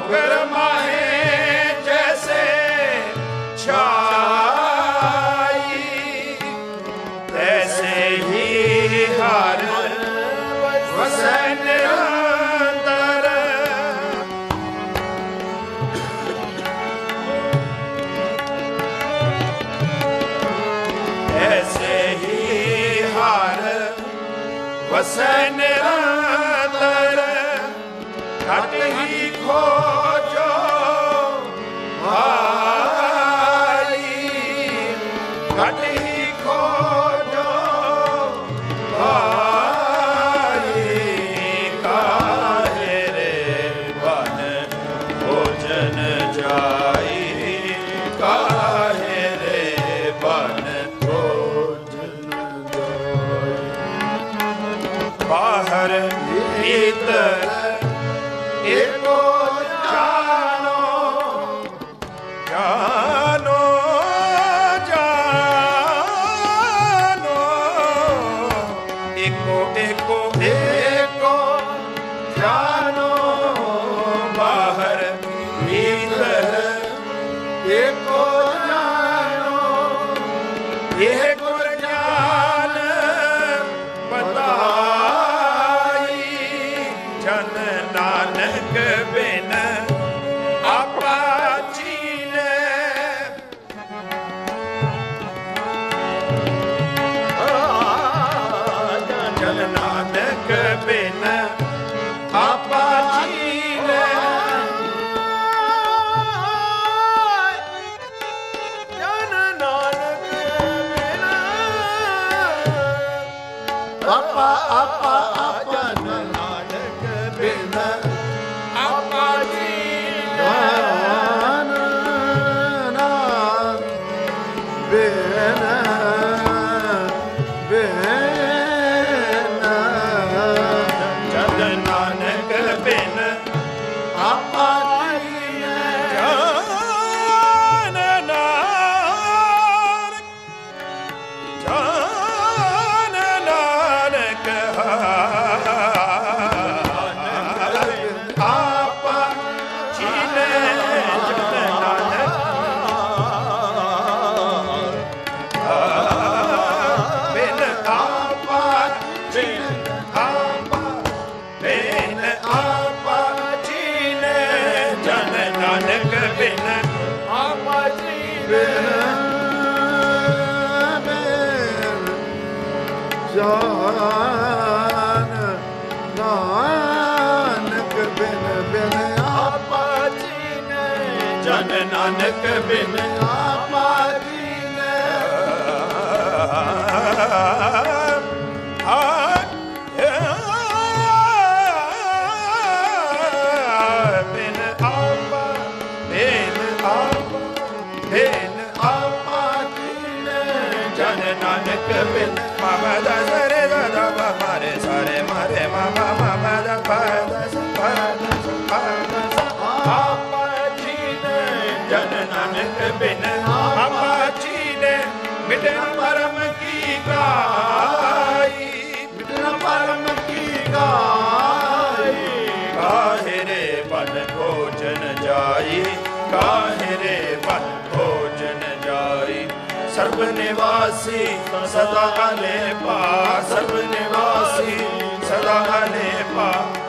गरमाए जैसे छाई, तैसे ही हर वसै निरंतर। ऐसे ही हर वसै निरंतर, घट ही खोजो भाई, घट ही खोजो भाई। काहे रे बन भोजन जाई, काहे रे बन भोजन जाई। बाहर भीतर एको जानो, जानो जानो, एको एको एको जानो। बाहर भीतर एको जानो, यह गुर ज्ञान बताई। जन नानक बिन आपा चीने, जन नानक बिन आपा चीने। जन नानक बिन आपा आपा जन नानक बिन आपा चीने। बिन जन नानक बिन आपा चीने। जन नानक, जन नानक आपा चीने। जन नानक बिन आपा चीने, आपा बिन आपा चीने। जन नानक बिन आपा चीने। जान नानक बिन बिन आपा चीने। जन नानक बिन आपा चीने। बिन आपा, बिन आपा, बिन आपा चीने। जन नानक बिन बाबा दा सरे दा दा बा मारे सारे मारे मामा मामा दा पा दा सा पा दा सा पा दा सा। आपा चीने। जन नानक बिन आपा चीने। मिटना परम की गाई, मिटना परम की गाई। काहे रे बन भोजन जाई, काहे रे बन भोजन जाई। सर्व निवासी सदा लेपा, सर्व निवासी सदा लेपा।